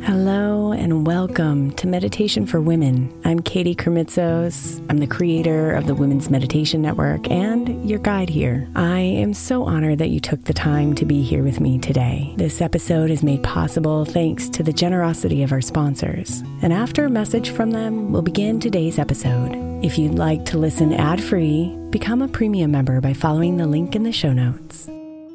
Hello and welcome to Meditation for Women. I'm Katie Kremitzos. I'm the creator of the Women's Meditation Network and your guide here. I am so honored that you took the time to be here with me today. This episode is made possible thanks to the generosity of our sponsors. And after a message from them, we'll begin today's episode. If you'd like to listen ad-free, become a premium member by following the link in the show notes.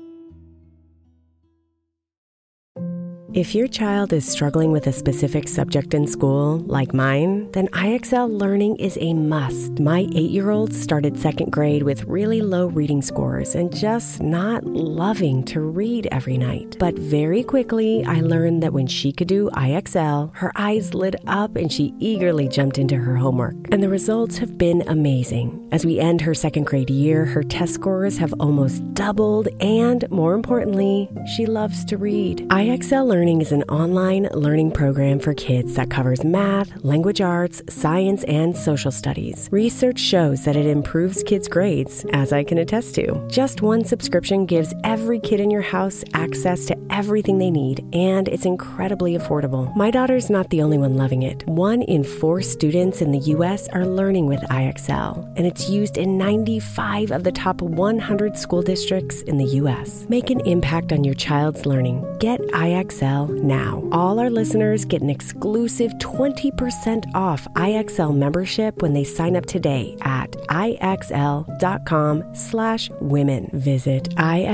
If your child is struggling with a specific subject in school, like mine, then IXL Learning is a must. My 8-year-old started second grade with really low reading scores and just not loving to read every night. But very quickly, I learned that when she could do IXL, her eyes lit up and she eagerly jumped into her homework. And the results have been amazing. As we end her second grade year, her test scores have almost doubled, and more importantly, she loves to read. IXL Learning is an online learning program for kids that covers math, language arts, science, and social studies. Research shows that it improves kids' grades, as I can attest to. Just one subscription gives every kid in your house access to everything they need, and it's incredibly affordable. My daughter's not the only one loving it. 1 in 4 students in the U.S. are learning with IXL, and it's used in 95 of the top 100 school districts in the U.S. Make an impact on your child's learning. Get IXL now. All our listeners get an exclusive 20% off IXL membership when they sign up today at IXL.com/women. Visit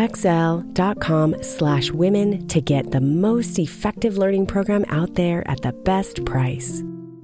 IXL.com/women to get the most effective learning program out there at the best price.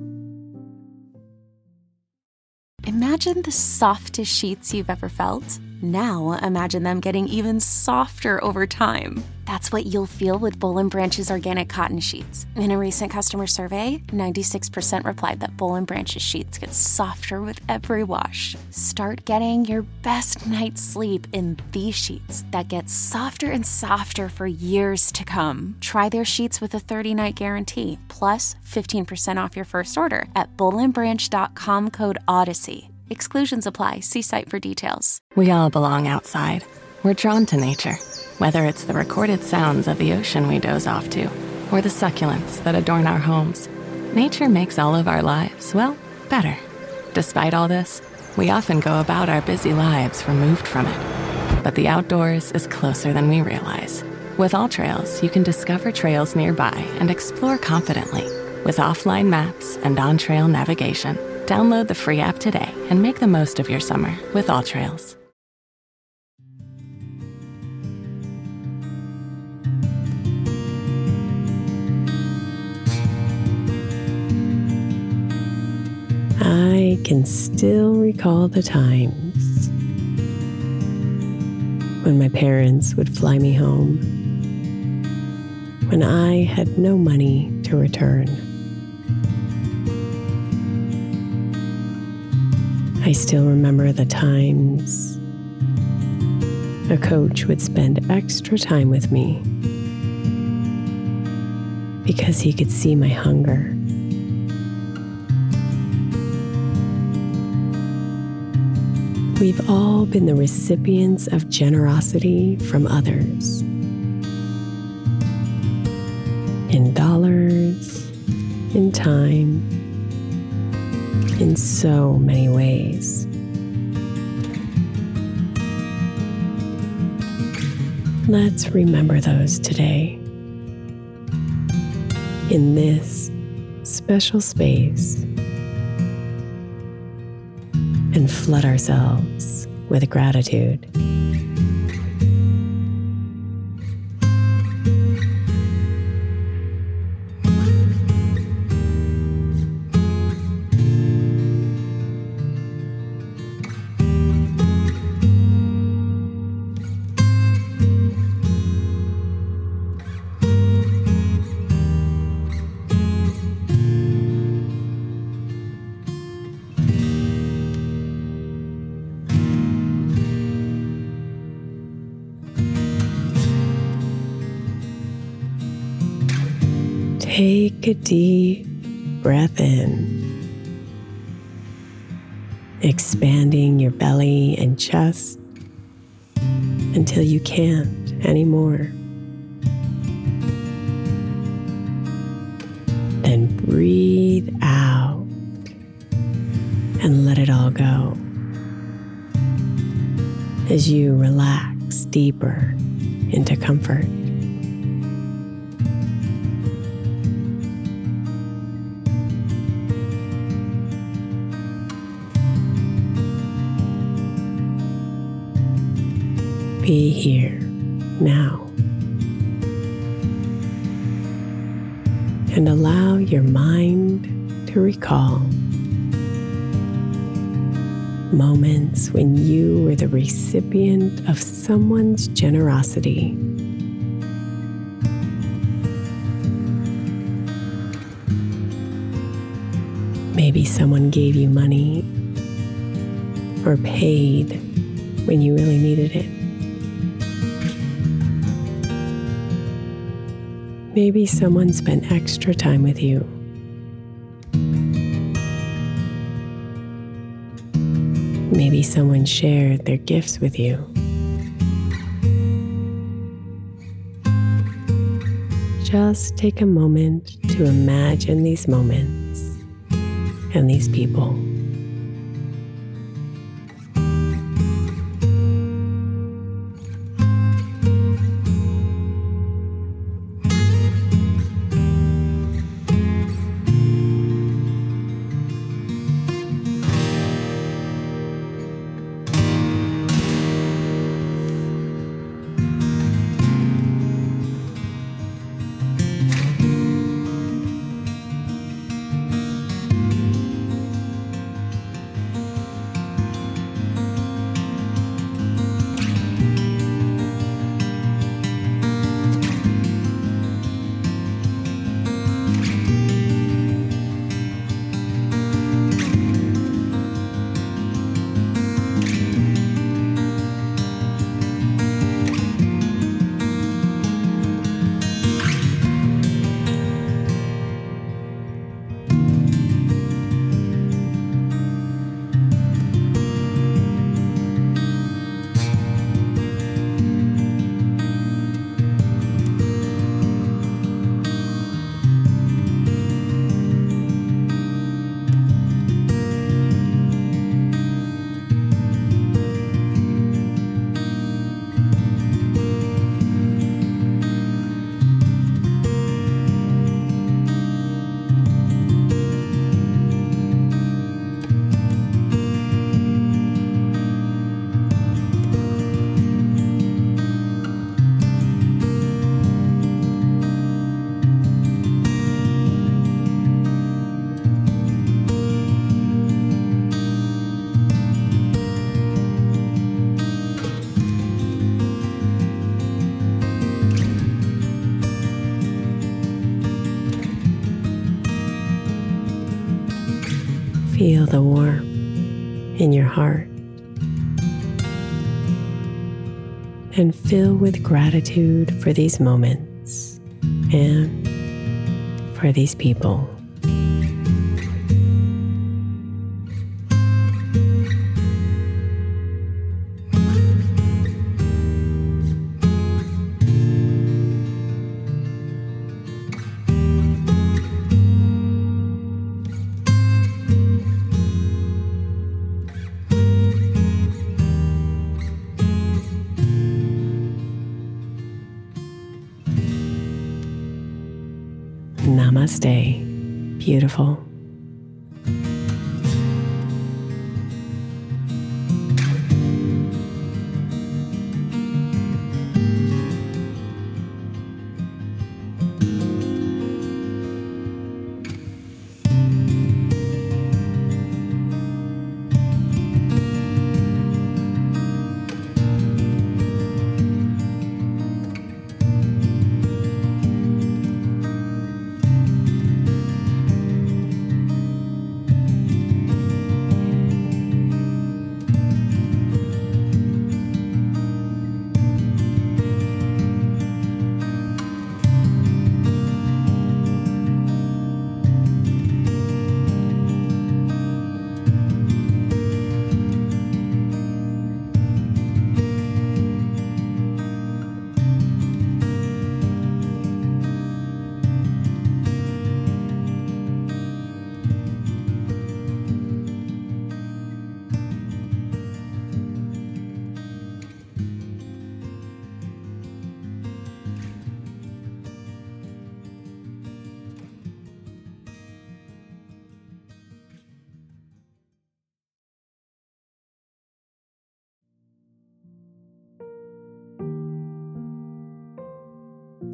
Imagine the softest sheets you've ever felt. Now imagine them getting even softer over time. That's what you'll feel with Boll & Branch's organic cotton sheets. In a recent customer survey, 96% replied that Boll & Branch's sheets get softer with every wash. Start getting your best night's sleep in these sheets that get softer and softer for years to come. Try their sheets with a 30-night guarantee, plus 15% off your first order at bollandbranch.com code Odyssey. Exclusions apply. See site for details. We all belong outside. We're drawn to nature, whether it's the recorded sounds of the ocean we doze off to, or the succulents that adorn our homes. Nature makes all of our lives, well, better. Despite all this, we often go about our busy lives removed from it. But the outdoors is closer than we realize. With AllTrails, you can discover trails nearby and explore confidently with offline maps and on-trail navigation. Download the free app today and make the most of your summer with AllTrails. I can still recall the times when my parents would fly me home, when I had no money to return. I still remember the times a coach would spend extra time with me because he could see my hunger. We've all been the recipients of generosity from others. In dollars, in time, in so many ways. Let's remember those today in this special space and flood ourselves with gratitude. Take a deep breath in, expanding your belly and chest until you can't anymore. breathe out and let it all go as you relax deeper into comfort. Be here now and allow your mind to recall moments when you were the recipient of someone's generosity. Maybe someone gave you money or paid when you really needed it. Maybe someone spent extra time with you. Maybe someone shared their gifts with you. Just take a moment to imagine these moments and these people. Feel the warmth in your heart and fill with gratitude for these moments and for these people. Namaste, beautiful.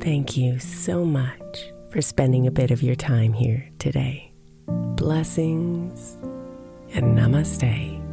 Thank you so much for spending a bit of your time here today. Blessings and namaste.